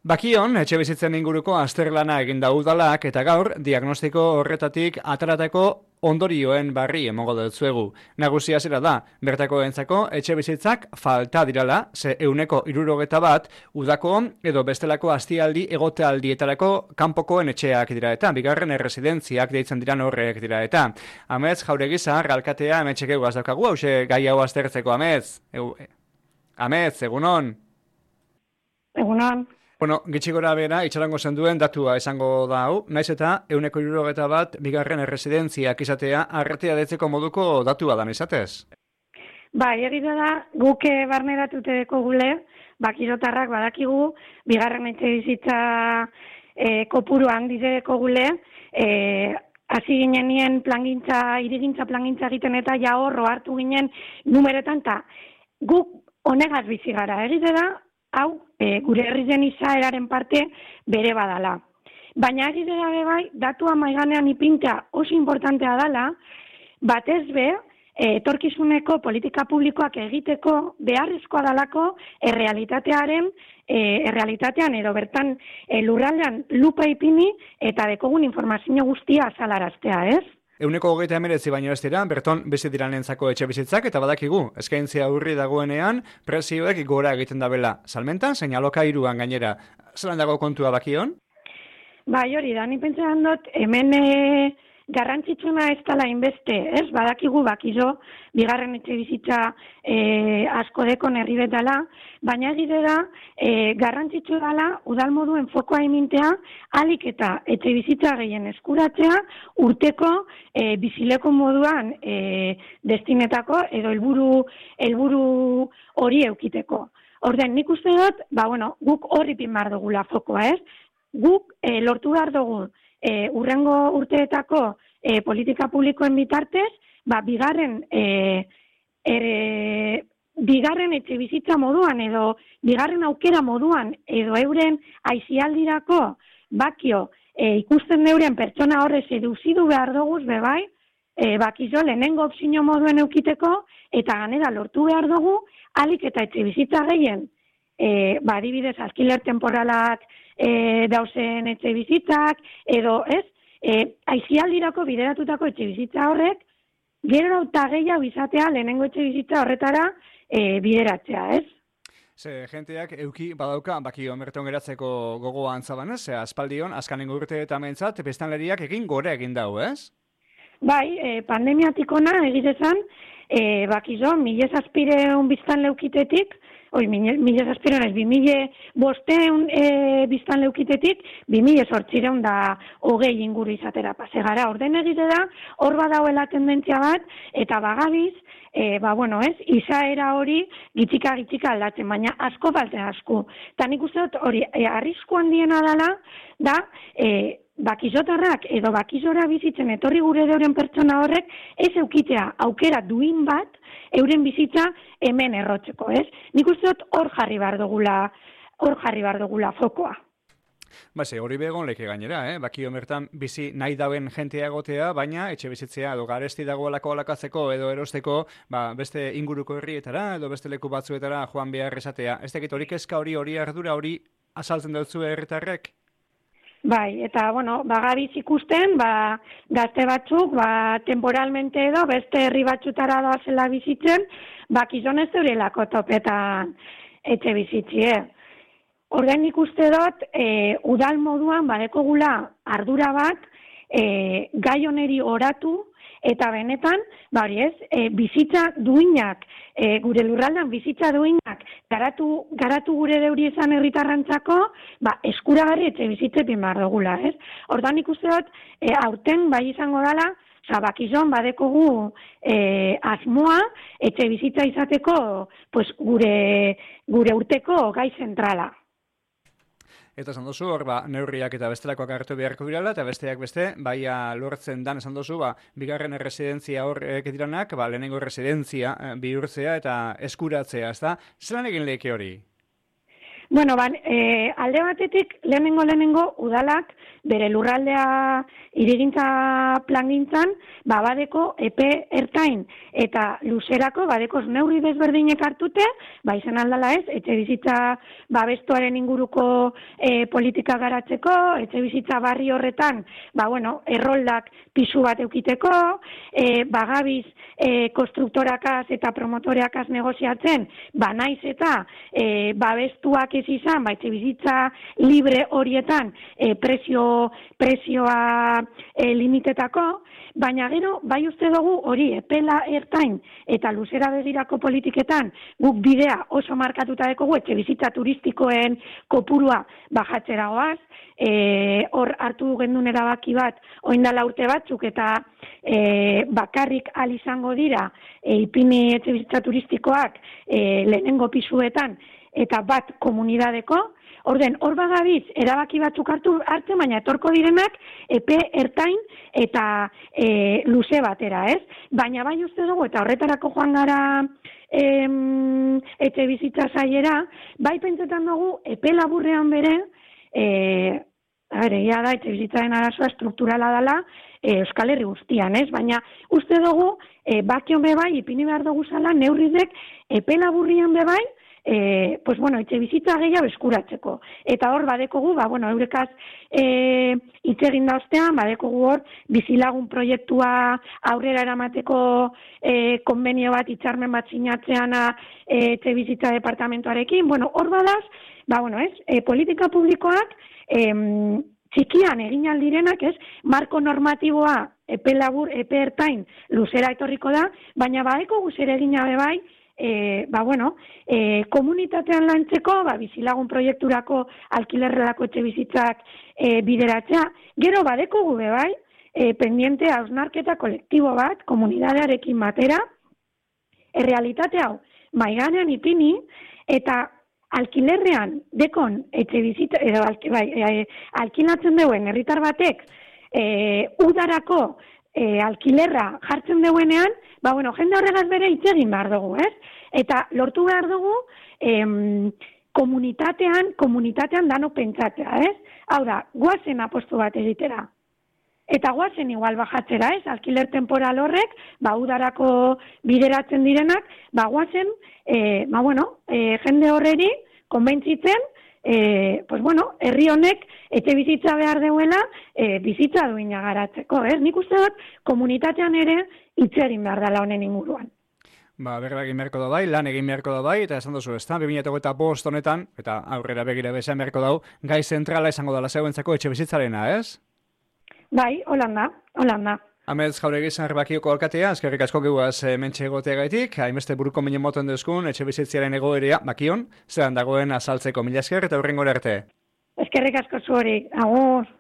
Bakion, etxebizitzen inguruko azterlana egin da udalak eta gaur diagnostiko horretatik ataratako ondorioen barri emongo dutzuegu. Nagusia zera da, bertako entzako etxebizitzak falta dirala, ze 161 udako edo bestelako astialdi egotealdietarako kanpokoen etxeak dira eta bigarren erresidentziak deitzen diran horrek dira eta. Amets Jauregizar, alkatea emetxekegu daukagu, hause gai hau aztertzeko Amets. Amets, egunon? Egunon. Bueno, gitxi gora bera, itxarango zenduen datua esango da hau, naiz eta 161 bigarren erresidentziak izatea arretea detzeko moduko datua da izatez? Bai, egia da, guk barneratuteko gule, bakirotarrak badakigu, bigarren etxebizitza kopuru handizeko gule, hasi ginen nien irigintza plangintza egiten eta ja horro hartu ginen numeretan, eta guk honegaz bizi gara, egia da, hau, gure herrizen izaeraren parte bere badala. Baina egitea bai, datua maiganean ipintea oso importantea dala, batez be, etorkizuneko politika publikoak egiteko beharrezkoa dalako errealitatean edo bertan lurraldean lupa ipini eta dekogun informazio guztia azalaraztea, ez? 129 baino ez dira, berton bizi diranentzako etxebizitzak eta badakigu, eskaintzia urri dagoenean, prezioek gora egiten dabela. Salmentan, zein alokairuan gainera, zelan dago kontua bakion? Bai, hori da, ni pentsan dut, hemen garrantzitsuna ez dela inbeste, ez? Badakigu bakizo, bigarren etxebizitza asko dekon herri betala, baina egite da, garrantzitsu dela, udal moduen fokoa emintea, alik eta etxebizitza gehien eskuratzea, urteko bizileko moduan destinetako, edo helburu hori eukiteko. Orden, nik uste dut, guk horri pin behar dugula fokoa, ez? Guk lortu behar dugu, urrengo urteetako politika publikoen bitartez, bigarren etxebizitza moduan edo bigarren aukera moduan edo euren aizialdirako bakio ikusten euren pertsona horre seduzidu behar duguz bebai, bakizo lehenengo opzio moduen eukiteko eta ganera lortu behar dugu alik eta etxebizitza gehien adibidez alkiler temporalak dauzen etxebizitzak edo ez, aizialdirako bideratutako etxebizitza horrek gero eta gehiago izatea lehenengo etxebizitza horretara bideratzea, ez? Ze, jenteak euki badauka bakio merton geratzeko gogoa antzaban, ez? Aspaldion, azkanengo urte eta mentzat, beztanleriak egin gore egin dau, ez? Bai, pandemiatikona egitezan, bakizo, 1.000 biztan leukitetik, 1.000 2.500 biztan leukitetik, 2.820 inguru izatera pasegara. Orden egite da, hor badauela tendentzia bat, eta bagabiz, izaera hori gitxika aldatzen, baina asko balte asko. Eta nik uste dut hori arrisku handiena dela, da, bakizotarrak edo bakizora bizitzen etorri gure deuren pertsona horrek ez eukitea aukera duin bat euren bizitza hemen errotzeko, ez? Nik uste dut hor jarri behar dugula fokoa. Base, hori begon leke gainera, bakio mertan bizi nahi dauen jentea egotea, baina etxe bizitzea edo garesti dagoelako alakatzeko edo erosteko beste inguruko herrietara edo beste leku batzuetara joan behar esatea. Ez dakit hori kezka hori ardura hori azaltzen dutzu herritarrek? Bai, eta, bagabiz ikusten, gazte batzuk, temporalmente edo, beste herri batzutara doazela bizitzen, bakizon ez eurelako topetan etxe bizitzie. Horren ikuste dut, udal moduan badekogula ardura bat, gai oneri oratu, eta benetan, bizitza duinak, gure lurraldan bizitza duinak, garatu gure deuri esan herritarrantzako, eskuragarri etxe bizitzetin behar dugula, ez? Hordan ikuste dut, aurten bai izango dela, bakizon badekogu asmoa, etxe bizitza izateko gure urteko gai zentrala. Eta esan dozu, hor, neurriak eta bestelakoak hartu beharko direla, eta besteak beste, lortzen dan esan dozu, bigarren erresidentzia hor diranak, lehenengo erresidentzia bihurtzea eta eskuratzea, ez da? Zelan egin lehike hori? Bueno, alde batetik, lehenengo udalak, bere lurraldea hirigintza plangintzan, badeko epe ertain eta luzerako, badeko neurri desberdinek hartute, izan aldala ez, etxe bizitza babestuaren inguruko politika garatzeko, etxe bizitza barri horretan, erroldak pisu bat eukiteko, bagabiz konstruktorakaz eta promotoreakaz negoziatzen, naiz eta babestuak ez izan, etxe bizitza libre horietan prezioa limitetako, baina gero, uste dugu hori epela ertain eta luzera begirako politiketan guk bidea oso markatuta dekogu etxe bizitza turistikoen kopurua bajatzera goaz, hor hartu gendun erabaki bat oindala urte batzuk eta bakarrik al izango dira ipini etxe bizitza turistikoak lehenengo pisuetan eta bat komunidadeko. Orden, hor bagabiz, erabaki batzuk hartzen, baina etorko direnak epe ertain eta luze batera, ez? Baina bai uste dugu, eta horretarako joan gara etxe bizitza sailera, bai pentsetan dugu epe laburrean bere, egia da, etxe bizitzaren arazoa strukturala dela Euskal Herri guztian, ez? Baina uste dugu, bakion bebai, ipini behar dugu zala, neurrizek epe laburrian bebai, etxe bizitza gehiago eskuratzeko. Eta hor, badekogu, eurekaz hitz egin da ostean, badekogu hor, bizilagun proiektua aurrera eramateko konbenio bat, hitzarmen bat sinatzean etxe bizitza departamentoarekin. Hor badaz, politika publikoak txikian egin aldirenak, ez, marko normatiboa epe labur, epe ertain, luzera etorriko da, baina badekogu zer egin abe bai, komunitatean lantzeko, bizilagun proiekturako alkilerrelako etxe bizitzak bideratzea. Gero badeko gube bai, pendiente hausnarketa kolektibo bat, komunidadearekin batera, realitate hau, maiganean ipini, eta alkilerrean dekon etxe bizitza, alkilatzen deuen herritar batek, udarako alkilerra jartzen deuenean, jende horregaz bere hitz egin behar dugu, ez? Eta lortu behar dugu komunitatean dano pentsatzea, ez? Hau da, guazen apostu bat egitera. Eta guazen igual bajatzera, ez? Alkiler temporal horrek, udarako bideratzen direnak, guazen, jende horreri konbentzitzen, herri honek etxe bizitza behar deuela bizitza duina garatzeko, ez? Nik uste dut komunitatean ere hitz egin behar dela honen inguruan. Berba egin beharko da bai, lan egin beharko da bai, eta esan duzu, ez da, 2005 honetan, eta aurrera begira bezean beharko dau, gai zentrala izango dela zeuentzako etxe bizitzarena, ez? Bai, holanda. Amets Jauregui Sanarbakioko alkatea, eskerrik asko gehuaz mentxe egoteagaitik, hainbeste buruko minen moten duzkun, etxe bizitziaren egoerea, bakion, zelan dagoen azaltzeko, mila esker eta hurrengora arte. Eskerrik asko zuhori, agur.